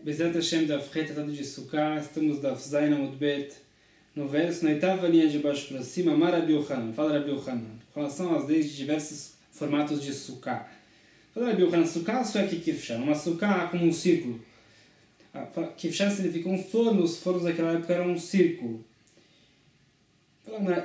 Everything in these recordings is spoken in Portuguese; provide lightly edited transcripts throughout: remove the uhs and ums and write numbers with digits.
Bezerra Hashem da Tratado de Sukkah, estamos da Zayin Amud Bet, no verso, na oitava linha de baixo para cima, Amar Rabi Yochanan, fala Rabi Yochanan, com relação às leis de diversos formatos de Sukkah. Fala Rabi Yochanan, Sukkah só é que Kifshar, uma Sukkah como um círculo. Kifshar significa um forno, os fornos daquela época eram um círculo. Fala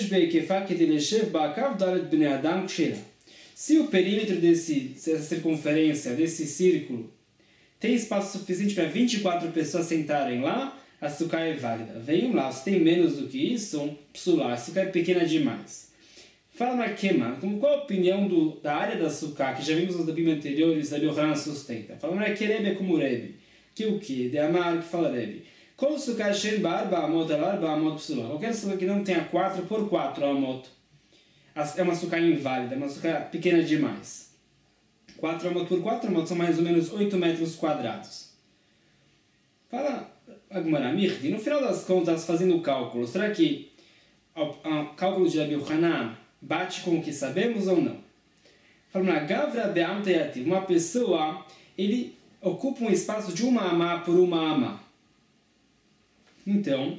se o perímetro dessa circunferência, desse círculo, tem espaço suficiente para 24 pessoas sentarem lá, a Sukkah é válida. Venham lá, se tem menos do que isso, psulá, a Sukkah é pequena demais. Fala na Kema, qual a opinião da área da Sukkah, que já vimos nos dapim anteriores, Rabi Yochanan sustenta. Fala na Kerebe é como Rebbe, que o que? De Amar, que fala Rebbe. Qual Sukkah Shen Barba Amot Alarba Amot Psulá? Qualquer Sukkah que não tenha 4 por 4 Amot é uma Sukkah inválida, é uma Sukkah pequena demais. 4 amot por 4 amot são mais ou menos 8 metros quadrados. Fala Agmará, Mirdi, no final das contas, fazendo o cálculo, será que o cálculo de Rabi Yochanan bate com o que sabemos ou não? Fala Gavra Be'am Tayativ, uma pessoa, ele ocupa um espaço de uma amá por uma amá. Então,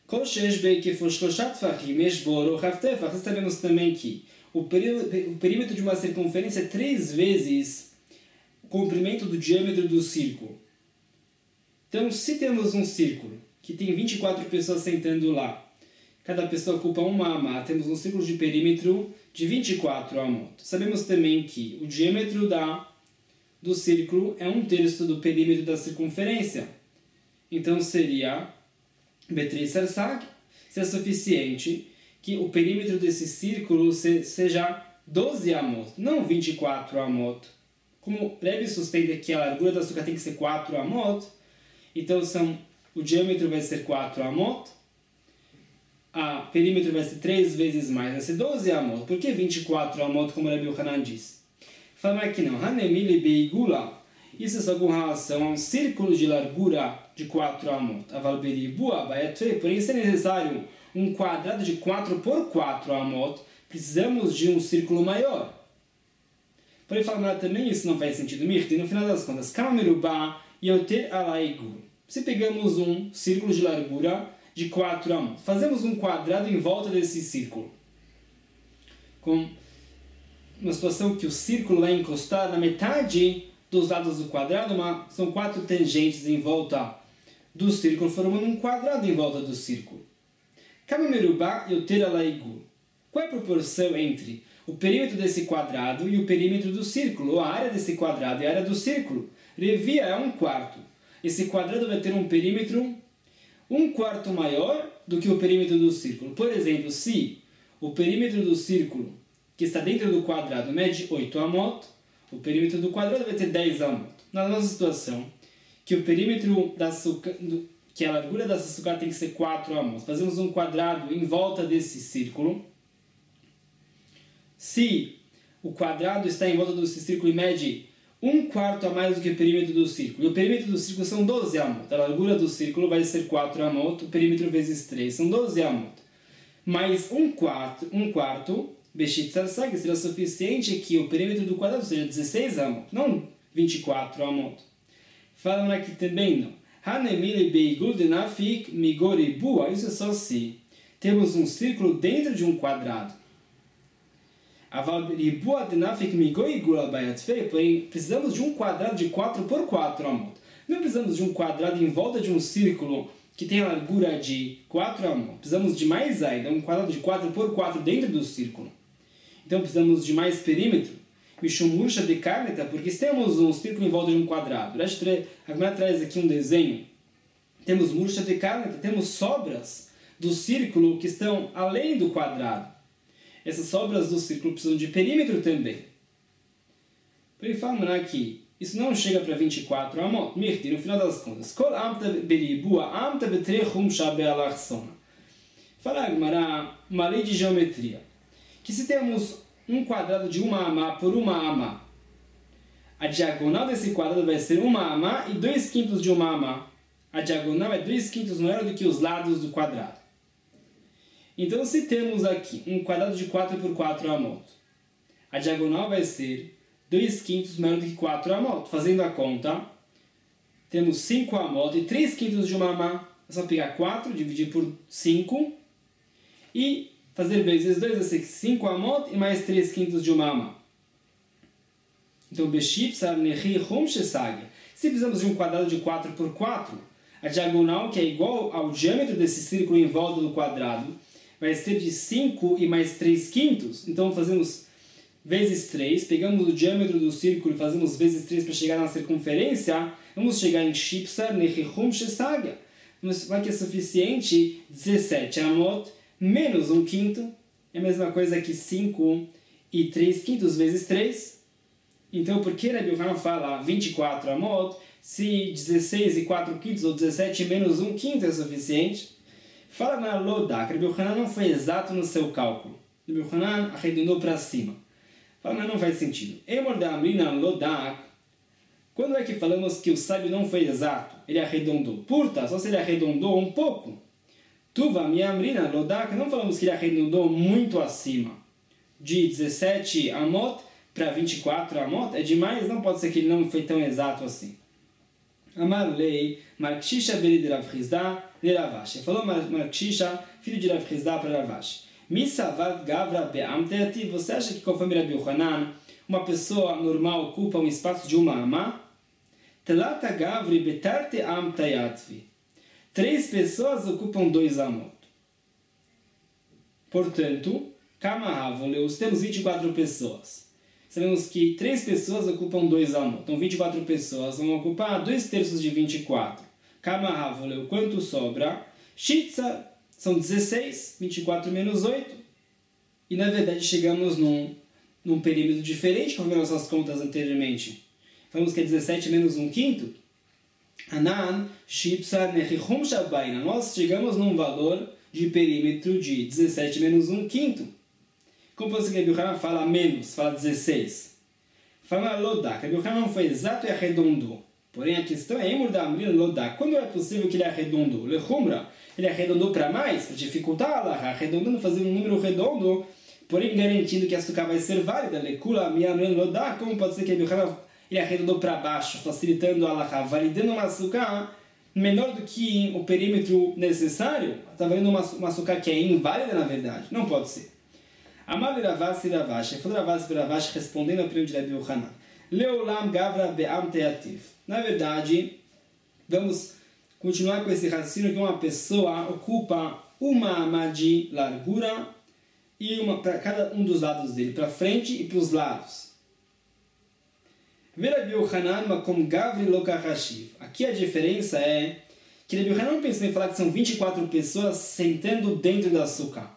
sabemos também que o perímetro de uma circunferência é 3 vezes o comprimento do diâmetro do círculo. Então, se temos um círculo que tem 24 pessoas sentando lá, cada pessoa ocupa uma amá, temos um círculo de perímetro de 24 amot. Sabemos também que o diâmetro do círculo é 1/3 do perímetro da circunferência. Então, seria B3 Sarsag, se é suficiente que o perímetro desse círculo seja 12 amot, não 24 amot. Como Rebbe sustenta que a largura da Sukkah tem que ser 4 amot, então o diâmetro vai ser 4 amot, o perímetro vai ser 3 vezes mais, vai ser 12 amot. Por que 24 amot, como Rabi Yochanan diz? Fala aqui não, Hanemili Beigula, isso é só com relação a um círculo de largura de 4 amot. Porém, se é necessário um quadrado de 4 por 4 amot, precisamos de um círculo maior. Porém, falar também isso não faz sentido. Mirti, no final das contas, Kamamerubá Yoter Alaigu. Se pegamos um círculo de largura de 4 amot, fazemos um quadrado em volta desse círculo. Com uma situação que o círculo é encostado na metade dos lados do quadrado, são 4 tangentes em volta do círculo, formando um quadrado em volta do círculo. Kamamerubá Yoter Alaigu. Qual é a proporção entre o perímetro desse quadrado e o perímetro do círculo, ou a área desse quadrado e a área do círculo? Revia é 1/4. Esse quadrado vai ter um perímetro 1/4 maior do que o perímetro do círculo. Por exemplo, se o perímetro do círculo, que está dentro do quadrado, mede 8 amot, o perímetro do quadrado vai ter 10 amot. Na nossa situação, que o perímetro que a largura dessa Sukkah tem que ser 4 amot. Fazemos um quadrado em volta desse círculo. Se o quadrado está em volta desse círculo e mede 1/4 a mais do que o perímetro do círculo, e o perímetro do círculo são 12 amot, a largura do círculo vai ser 4 amot, o perímetro vezes 3 são 12 amot. Mais 1/4, Beshit Sarsag, será suficiente que o perímetro do quadrado seja 16 amot, não 24 amot. Falam aqui também não. Hanemile Beigul Denafik Migori Bua, isso é só se temos um círculo dentro de um quadrado. Avalibua Denafik Migori Gula Bayatfei, porém precisamos de um quadrado de 4 por 4 amot. Não precisamos de um quadrado em volta de um círculo que tem a largura de 4 amot. Precisamos de mais ainda, um quadrado de 4 por 4 dentro do círculo. Então precisamos de mais perímetro. Mishumursha de Karneta, porque se temos um círculo em volta de um quadrado, a Gemara traz aqui um desenho, temos Mursha de Karneta, temos sobras do círculo que estão além do quadrado. Essas sobras do círculo precisam de perímetro também. Por isso, falamos aqui, isso não chega para 24 amot, Mirti, no final das contas. Kol amta beribua, amta betrechum shabe alachsona. Fala a Gemara, uma lei de geometria, que se temos um quadrado de uma amá por uma amá, a diagonal desse quadrado vai ser uma amá e 2/5 de uma amá. A diagonal é 2/5 maior do que os lados do quadrado. Então, se temos aqui um quadrado de 4 por 4 amot, a diagonal vai ser 2/5 maior do que 4 amot. Fazendo a conta, temos 5 amot e 3 quintos de uma amá. É só pegar 4, dividir por 5 e fazer vezes 2, vai ser 5 amot e mais 3 quintos de uma amá. Então, Beshipsar Nehi Hum Shesag. Se precisamos de um quadrado de 4 por 4, a diagonal, que é igual ao diâmetro desse círculo em volta do quadrado, vai ser de 5 e mais 3 quintos. Então, fazemos vezes 3, pegamos o diâmetro do círculo e fazemos vezes 3 para chegar na circunferência, vamos chegar em Shipsar Nehi Hum Shesag. Vai que é suficiente 17 amot menos 1 quinto. É a mesma coisa que 5 e 3 quintos vezes 3. Então, por que Rabbi Yochanan fala 24 amot, se 16 e 4 quintos ou 17 menos 1 quinto é suficiente? Fala na Lodak, Rabbi Yochanan não foi exato no seu cálculo. Rabbi Yochanan arredondou para cima. Fala, mas não faz sentido. Emor da Amrina Lodak, quando é que falamos que o sábio não foi exato? Ele arredondou. Purta, só se ele arredondou um pouco. Tuva, minha Amrina Lodak, não falamos que ele arredondou muito acima. De 17 amot para 24 amot é demais, não pode ser que ele não foi tão exato assim. Amar lei, Markshisha beri de Rav Hizda de Ravashi. Falou Markshisha, filho de Rav Hizda para Ravashi. Misavat gavra beamteati. Você acha que conforme Rabbi Yochanan, uma pessoa normal ocupa um espaço de uma amá? Telata gavri betarte amtayatvi. 3 pessoas ocupam 2 amot. Portanto, Kamahavole, temos 24 pessoas. Sabemos que 3 pessoas ocupam 2 amot. Então, 24 pessoas vão ocupar 2/3 de 24. Kamahavole, quanto sobra? Shitza, são 16, 24 menos 8. E, na verdade, chegamos num perímetro diferente, como nossas contas anteriormente. Falamos que é 17 menos 1 quinto. Anan, Shipsa, Nechihum Shabaina. Nós chegamos num valor de perímetro de 17 menos 1 quinto. Como você que Rabbi Yochanan fala menos, fala 16. Fala Lodak. Rabbi Yochanan não foi exato e arredondou. Porém, a questão é Emur da Amrina Lodak. Quando é possível que ele arredondou? Lechumra, ele arredondou para mais, para dificultar a Laha, arredondando, fazendo um número redondo, porém garantindo que a açúcar vai ser válida. Lekula, minha Amrina Lodak. Como pode ser que Rabbi Yochanan ele arredondou para baixo, facilitando a Laha, validando uma açúcar menor do que o perímetro necessário? Está valendo uma açúcar que é inválida, na verdade. Não pode ser. Amar Ravasi e Ravashi. Foi Ravasi e Ravashi respondendo ao período de Rabbi Yochanan. Leolam gavra be'am teativ. Na verdade, vamos continuar com esse raciocínio que uma pessoa ocupa uma amá de largura e uma para cada um dos lados dele, para frente e para os lados. Rabbi Yochanan makom gavri lokachashiv. Aqui a diferença é que Rabbi Yochanan não pensou em falar que são 24 pessoas sentando dentro da açúcar.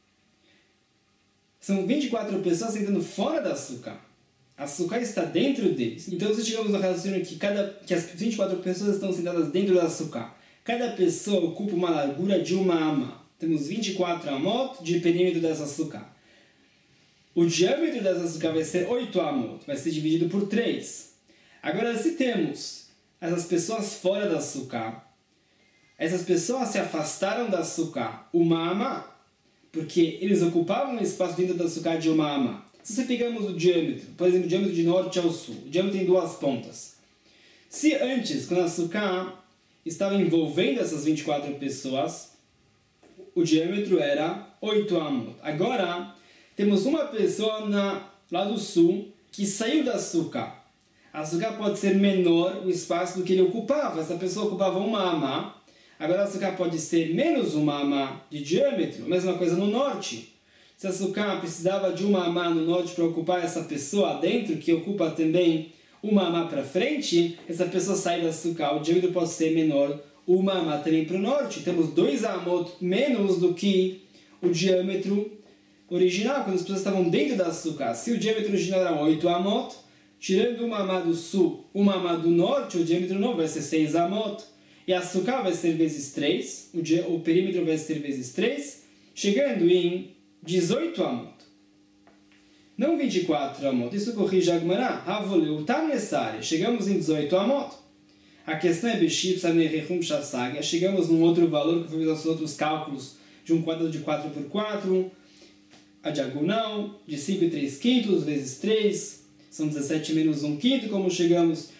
São 24 pessoas sentando fora da açúcar. A açúcar está dentro deles. Então, se chegamos no raciocínio que as 24 pessoas estão sentadas dentro da açúcar, cada pessoa ocupa uma largura de uma amá. Temos 24 amot de perímetro dessa açúcar. O diâmetro dessa açúcar vai ser 8 amot, vai ser dividido por 3. Agora, se temos essas pessoas fora da açúcar, essas pessoas se afastaram da açúcar uma amá, porque eles ocupavam um espaço dentro da açúcar de uma amá. Se você pegamos o diâmetro, por exemplo, o diâmetro de norte ao sul, o diâmetro tem 2 pontas. Se antes, quando a açúcar estava envolvendo essas 24 pessoas, o diâmetro era 8 amot. Agora, temos uma pessoa lá do sul que saiu da açúcar. A açúcar pode ser menor o espaço do que ele ocupava. Essa pessoa ocupava uma amá. Agora a açúcar pode ser menos uma amá de diâmetro. A mesma coisa no norte. Se a açúcar precisava de uma amá no norte para ocupar essa pessoa dentro, que ocupa também uma amá para frente, essa pessoa sai da açúcar. O diâmetro pode ser menor uma amá também para o norte. Temos 2 amot menos do que o diâmetro original, quando as pessoas estavam dentro da açúcar. Se o diâmetro original era 8 amot, tirando uma amá do sul, uma amá do norte, o diâmetro novo vai ser 6 amot. E a açúcar vai ser vezes 3, o perímetro vai ser vezes 3, chegando em 18 amot. Não 24 amot. Isso corrige a Gemara. Havoleu tam necessário. Chegamos em 18 amot. A questão é Beship, Sanerechum, Shassaga. Chegamos num outro valor que foi os outros cálculos de um quadrado de 4 por 4, a diagonal de 5 e 3 quintos vezes 3, são 17 menos 1 quinto, como chegamos,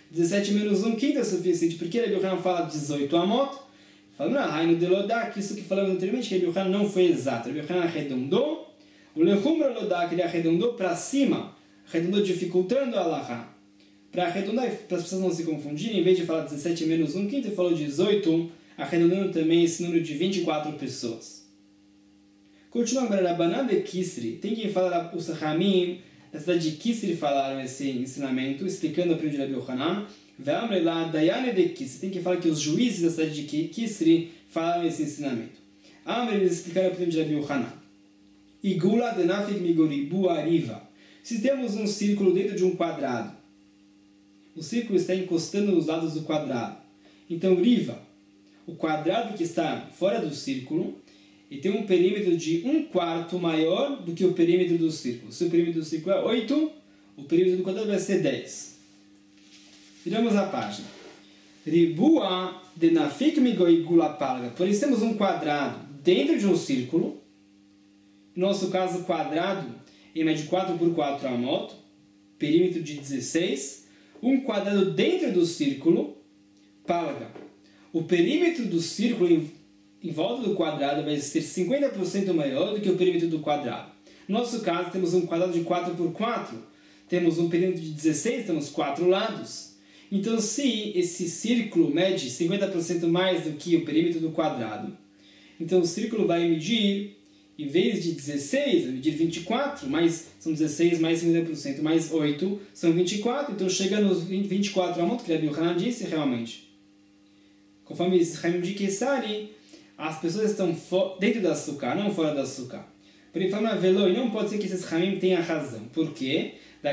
17 menos 1 quinto é suficiente. Por que Rabi Yohanan fala 18 amot? Falando, Raino de Lodak, isso que falamos anteriormente, que Rabi Yohanan não foi exato. Rabi Yohanan arredondou. O Lechumra Lodak, ele arredondou para cima, arredondou dificultando a Alahá. Para arredondar, para as pessoas não se confundirem, em vez de falar 17 menos 1 quinto, ele falou 18, arredondando também esse número de 24 pessoas. Continua agora, Rabanan de Kisri. Tem quem fala, os Ramim, da cidade de Kisri falaram esse ensinamento, explicando a opinião de Rabi Yohanan. Ve'amre lá, Dayane de Kisri. Tem quem fala que os juízes da cidade de Kisri falaram esse ensinamento. Amre, eles explicaram a opinião de Rabi Yohanan. Igula de Nafik Migoribu Ariva. Se temos um círculo dentro de um quadrado, o círculo está encostando nos lados do quadrado. Então, Riva, o quadrado que está fora do círculo, e tem um perímetro de 1/4 maior do que o perímetro do círculo. Se o perímetro do círculo é 8, o perímetro do quadrado vai ser 10. Viramos a página. Ribua de Nafik Migoigula Palga. Por isso temos um quadrado dentro de um círculo. No nosso caso, quadrado em média de 4 por 4 amot, perímetro de 16. Um quadrado dentro do círculo, Palga. O perímetro do círculo em volta do quadrado vai ser 50% maior do que o perímetro do quadrado. No nosso caso, temos um quadrado de 4 por 4. Temos um perímetro de 16, temos 4 lados. Então, se esse círculo mede 50% mais do que o perímetro do quadrado, então o círculo vai medir, em vez de 16, vai medir 24, mas são 16 mais 50% mais 8, são 24, então chega nos 24 amot, que Rabi Yohanan disse realmente. Conforme Chaim de Kesari, as pessoas estão dentro do açúcar, não fora do açúcar. Por isso, e não pode ser que esses Chaim tenham razão. Por quê?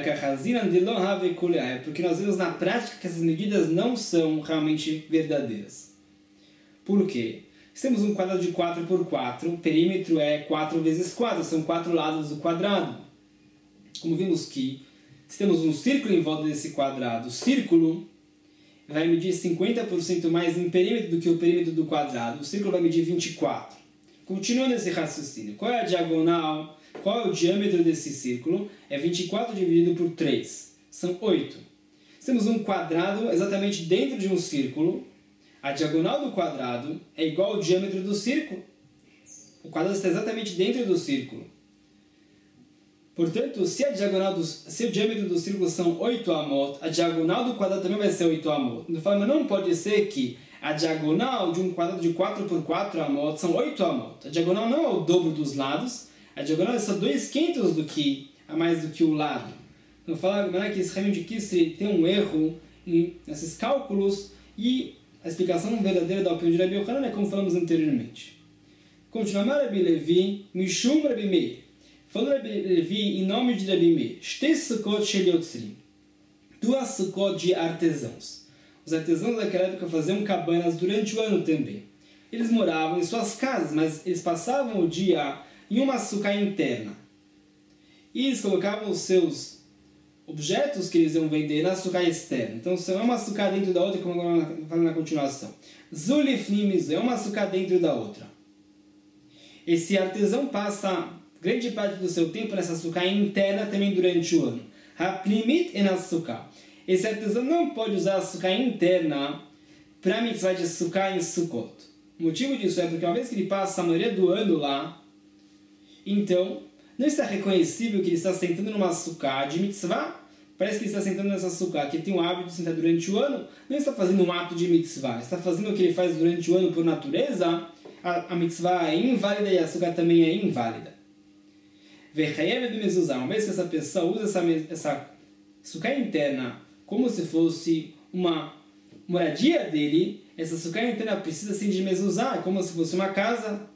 Porque nós vemos na prática que essas medidas não são realmente verdadeiras. Por quê? Se temos um quadrado de 4 por 4, o perímetro é 4 vezes 4, são 4 lados do quadrado. Como vimos que, se temos um círculo em volta desse quadrado, o círculo vai medir 50% mais em perímetro do que o perímetro do quadrado. O círculo vai medir 24. Continuando esse raciocínio, qual é a diagonal? Qual é o diâmetro desse círculo? É 24 dividido por 3. São 8. Se temos um quadrado exatamente dentro de um círculo, a diagonal do quadrado é igual ao diâmetro do círculo. O quadrado está exatamente dentro do círculo. Portanto, se o diâmetro do círculo são 8 amot, a diagonal do quadrado também vai ser 8 amot. De forma, não pode ser que a diagonal de um quadrado de 4 por 4 amot são 8 amot. A diagonal não é o dobro dos lados, a diagonal é só 2/5 a mais do que o lado. Então, falar que esse Chaim de Kisri tem um erro nesses cálculos e a explicação verdadeira da opinião de Rabi Yohanan é como falamos anteriormente. Continuamos Rabi Levi, Mishum Rabi Meir. Falou Rabi Levi em nome de Rabi Meir. Shtei Sukkot shel yotzrim. 2 Sukkot de artesãos. Os artesãos daquela época faziam cabanas durante o ano também. Eles moravam em suas casas, mas eles passavam o dia em uma sukkah interna. E eles colocavam os seus objetos que eles iam vender na sukkah externa. Então, é uma sukkah dentro da outra, como agora falando na continuação. Zulifnim é uma sukkah dentro da outra. Esse artesão passa grande parte do seu tempo nessa sukkah interna também durante o ano. Hapnimit en sukkah. Esse artesão não pode usar a sukkah interna para mitzvah de sukkah em Sukkot. O motivo disso é porque uma vez que ele passa a maioria do ano lá, então não está reconhecível que ele está sentando numa sukkah de mitzvah. Parece que ele está sentando nessa sukkah, que ele tem o hábito de sentar durante o ano, não está fazendo um ato de mitzvah, está fazendo o que ele faz durante o ano por natureza. A mitzvah é inválida e a sukkah também é inválida. Uma vez que essa pessoa usa essa sukkah interna como se fosse uma moradia dele, essa sukkah interna precisa sim de mezuzá, como se fosse uma casa.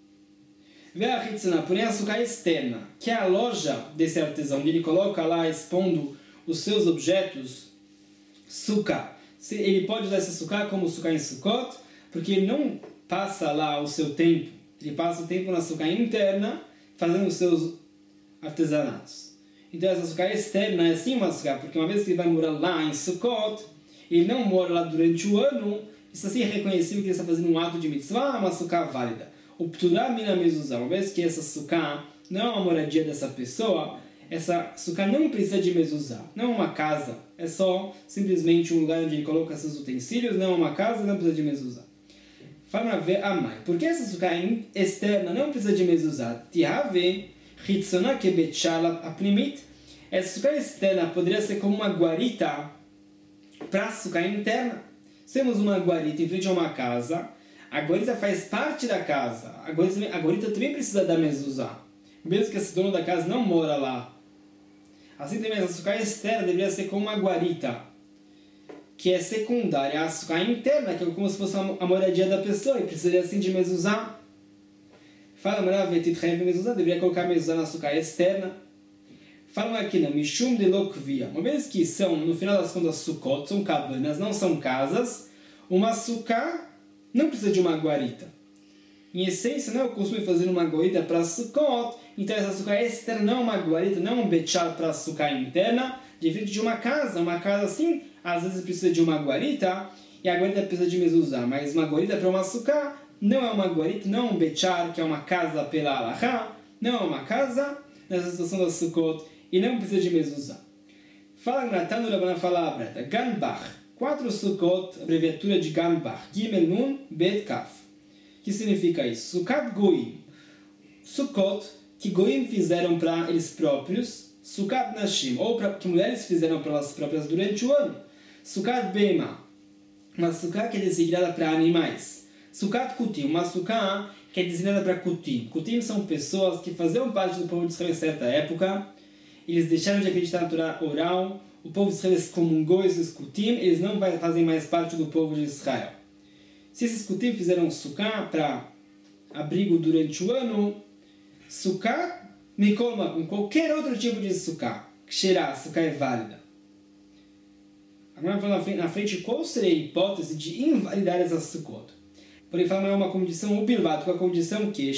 Porém a sukkah externa, que é a loja desse artesão, ele coloca lá expondo os seus objetos, sukkah. Ele pode usar essa sukkah como sukkah em Sukkot, porque ele não passa lá o seu tempo, ele passa o tempo na sukkah interna, fazendo os seus artesanatos. Então essa sukkah externa é sim uma sukkah, porque uma vez que ele vai morar lá em Sukkot, ele não mora lá durante o ano, isso assim é reconhecido que ele está fazendo um ato de mitzvah, uma sukkah válida. O pturá mina mezuzá, uma vez que essa sukkah não é uma moradia dessa pessoa, essa sukkah não precisa de mezuzá, não é uma casa, é só simplesmente um lugar onde ele coloca seus utensílios, não é uma casa, não precisa de mezuzá. Fala para ver a mãe, porque essa sukkah externa não precisa de mezuzá? Tiave, hitzona kebetchala apnimit. Essa sukkah externa poderia ser como uma guarita para a sukkah interna. Se temos uma guarita em frente a uma casa, a guarita faz parte da casa. A guarita também precisa da mezuzá, mesmo que esse dono da casa não mora lá. Assim também, a sukkah externa deveria ser como uma guarita, que é secundária à sukkah interna, que é como se fosse a moradia da pessoa, e precisaria assim de mezuzá. Fala, mezuzá, deveria colocar mezuzá na sukkah externa. Falam aqui não, mishum de lokvia. Uma vez que são, no final das contas, sukkot, são cabanas, não são casas, uma sukkah não precisa de uma guarita. Em essência, não é o costume fazer uma guarita para sukkot, então essa sukkah externa não é uma guarita, não é um betchal para a sukkah interna, diferente de uma casa assim, às vezes precisa de uma guarita, e a guarita precisa de mezuzá, mas uma guarita para uma sukkah não é uma guarita, não é um betchal, que é uma casa pela alahá, não é uma casa nessa situação da sukkot, e não precisa de mezuzá. Fala Natan do Rabanan, fala a breta, Ganbach, 4 sukkot, abreviatura de Ganbach, Gimel Nun Bet Kaf. Que significa isso? Sukkot Goim, sukkot que Goim fizeram para eles próprios, Sukkot Nashim, ou que mulheres fizeram para elas próprias durante o ano. Sukkot Bema, uma sukkah que é designada para animais. Sukkot Kutim, uma sukkah que é designada para Kutim. Kutim são pessoas que faziam parte do povo de Israel em certa época, eles deixaram de acreditar na Torá oral, o povo de Israel excomungou esses Kutim, eles não fazem mais parte do povo de Israel. Se esses Kutim fizeram sukkah para abrigo durante o ano, sukkah mikolma, com qualquer outro tipo de sukkah, ksherá, sukkah é válida. Agora vamos na frente, qual seria a hipótese de invalidar essa sukkot? Porém, fala é uma condição upilvat, com a condição que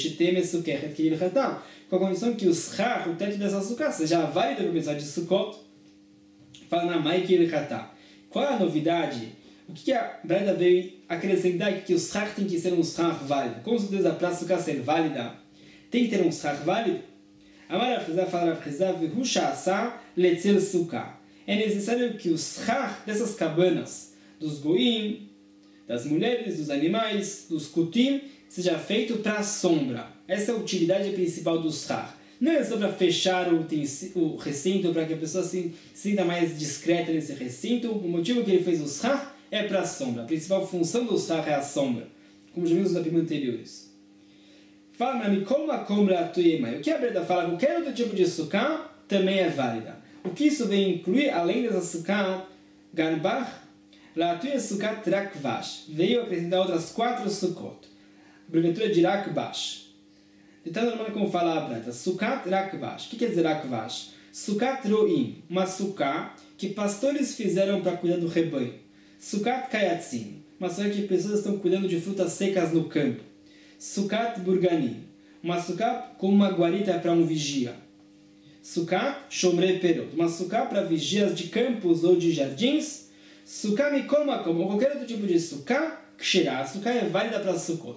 com a condição que o schar, o teto dessa sukkah, seja válido para o mensagem de sukkot. Fala na mai que ele catá. Qual é a novidade? O que a Breda veio acrescentar? Que o schar tem que ser um schar válido. Com certeza, para a sukkah ser válida, tem que ter um schar válido. Amar Afrizah fala Afrizah, v'husha asa letzel sukkah. É necessário que o schar dessas cabanas, dos goim, das mulheres, dos animais, dos kutim, seja feito para a sombra. Essa é a utilidade principal do schar. Não é só para fechar o recinto, para que a pessoa se sinta mais discreta nesse recinto. O motivo que ele fez o schar é para a sombra. A principal função do schar é a sombra, como já vimos nos capítulos anteriores. Fala para mim, como a combra atuema. O que a Breda fala, qualquer outro tipo de sukkah também é válida. O que isso vem incluir, além dessa sukkah, Ganbach, Latuia Sukkot Rakvash, veio acrescentar outras 4 sukkot. Abreviatura de Rakvash. Então, normalmente como fala a Breta, Sukkot Rakvash. O que quer dizer Rakvash? Sukkot Roim, uma sukkah que pastores fizeram para cuidar do rebanho. Sukkot Kayatzim, uma sukkah que pessoas estão cuidando de frutas secas no campo. Sukkot Burganim, uma sukkah como uma guarita para um vigia. Sukkot Shomrei Perot, uma sukkah para vigias de campos ou de jardins. Sukkah mikol makom, ou qualquer outro tipo de sukkah, ksherá, a sukkah é válida para sukkot.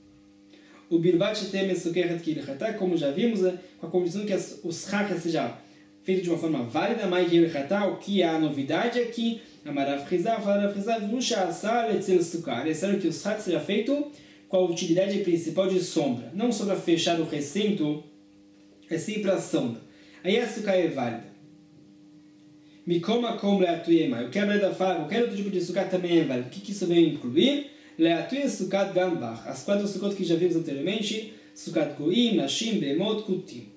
O bilvat shetem esukechet kilchatá, como já vimos, com a condição que o schach seja feito de uma forma válida, mas kilchatá, o que é a novidade aqui, amarav chizah, falav chizah, v'usha asa letzel sukkah. É necessário que o schach seja feito com a utilidade principal de sombra, não só para fechar o recinto, é sim para a sombra. Aí a sukkah é válida. Mikoma kom leatuyema. O que a Breda fala, qualquer outro tipo de sukkah também é válido. O que isso vem incluir? Leatuye sukkot Ganbach. As 4 sukkot que já vimos anteriormente. Sukkot Goim, Nashim, Beemot, Kutim.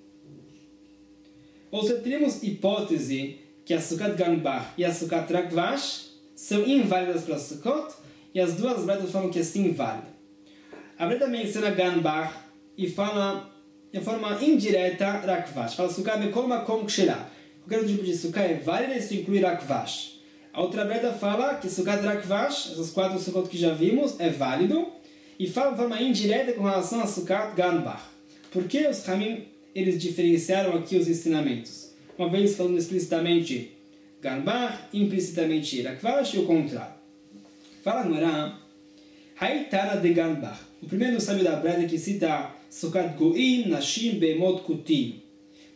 Ou seja, teremos hipótese que a sukkot Ganbach e a sukkot Rakvash são inválidas para a sukkot, e as duas Bredas falam que é sim válida. A Breda menciona Ganbach e fala de forma indireta Rakvash. Fala sukkot Mikoma kom ksherá. Qualquer outro tipo de sukkah é válida, isso inclui Rakvash. A outra Breda fala que sukkot Rakvash, essas 4 sukkot que já vimos, é válido, e fala de forma indireta com relação a sukkot Ganbach. Por que os Hamim eles diferenciaram aqui os ensinamentos? Uma vez falando explicitamente Ganbach, implicitamente Rakvash e o contrário. Fala no Ará, Haitara de Ganbach. O primeiro sábio da Breda que cita sukkot Goim, Nashim, Beemot, Kutim.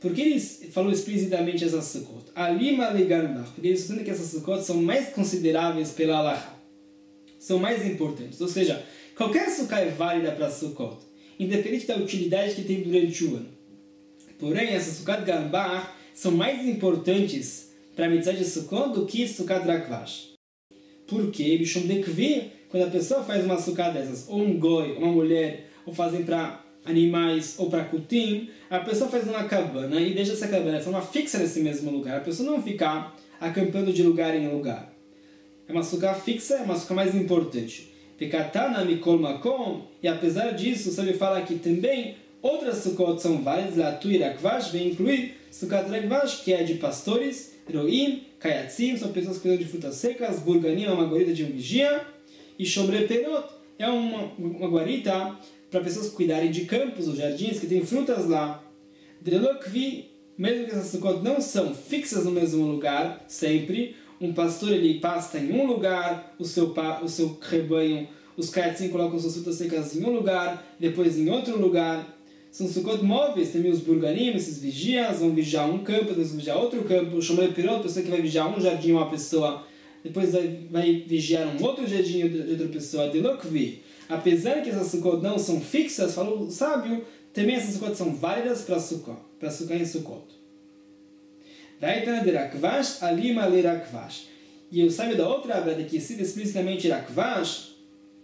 Por que ele falou explicitamente essas Sukkot? Alima legarnach, porque ele sustenta que essas Sukkot são mais consideráveis pela Halakha, são mais importantes. Ou seja, qualquer Sukkah é válida para Sukkot, independente da utilidade que tem durante o ano. Porém, essas Sukkot Ganbar são mais importantes para a mitzvah de Sukkot do que Sukkot Rakvash. Por quê? Bishum dekvi, quando a pessoa faz uma Sukkah dessas, ou um goi, uma mulher, ou fazem para animais ou para kutim, a pessoa faz uma cabana e deixa essa cabana de forma fixa nesse mesmo lugar. A pessoa não ficar acampando de lugar em lugar. É uma sukkah fixa, é uma sukkah mais importante. Pekatana mikol makom, e apesar disso, o sábio fala que também outras sukkot são válidas, Latu e Rakvash, vem incluir Sukkot Rakvash, que é de pastores, Roim, Kayatzim, são pessoas que cuidam de frutas secas, Burganim é uma guarita de um vigia, e Shomre Perot é uma guarita para pessoas cuidarem de campos ou jardins que tem frutas lá. Drelokvi, mesmo que essas sukkot não são fixas no mesmo lugar, sempre, um pastor ele pasta em um lugar, o seu rebanho, os kayatzim colocam suas frutas secas em um lugar, depois em outro lugar. São sukkot móveis, também os burganim, esses vigias, vão vigiar um campo, depois vão vigiar outro campo. O Shomrei Perot, pessoa que vai vigiar um jardim, uma pessoa, depois vai vigiar um outro jardim de outra pessoa. Delokvi. Apesar que essas sukkot não são fixas, falou o sábio, também essas sukkot são válidas para sukkah em Sukkot. Daitana de Rakvash, alima le Rakvash. E o sábio da outra abrada que cita explicitamente Rakvash,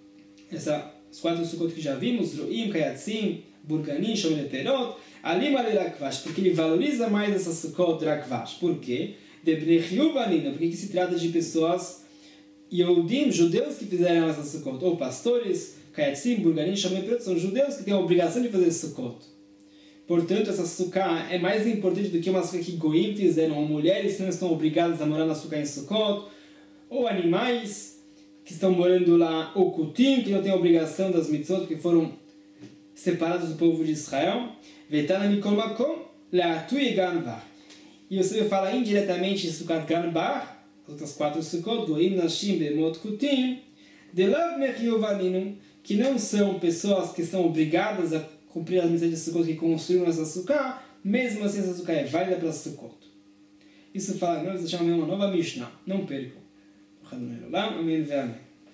essas 4 sukkot que já vimos, Roim, Kayatzim, Burganim, Shomrei Perot, alima le Rakvash, porque ele valoriza mais essas sukkot de Rakvash. Por quê? De Bnei Yuvanina, porque se trata de pessoas Yehudim, judeus que fizeram essas sukkot, ou pastores, Kayatzim, Burganim, Shomrei Perot, são judeus que têm a obrigação de fazer sukkot. Portanto, essa sukkah é mais importante do que uma sukkah que goim fizeram, ou mulheres que não estão obrigadas a morar na sukkah em Sukkot, ou animais que estão morando lá, ou kutim, que não têm a obrigação das mitzvot, porque foram separados do povo de Israel. Vetana mikol makom, le'atu e ganvar. E você fala indiretamente em Sukkot Ganbar, as outras 4 Sukkot, goim, nashim, bemot, kutim, delav mechiyuvaninu, que não são pessoas que estão obrigadas a cumprir as mitzvot de Sukkot que construíram essa sukkah, mesmo assim essa sukkah é válida para Sukkot. Isso fala, nós deixamos uma nova Mishnah, não percam. Amém.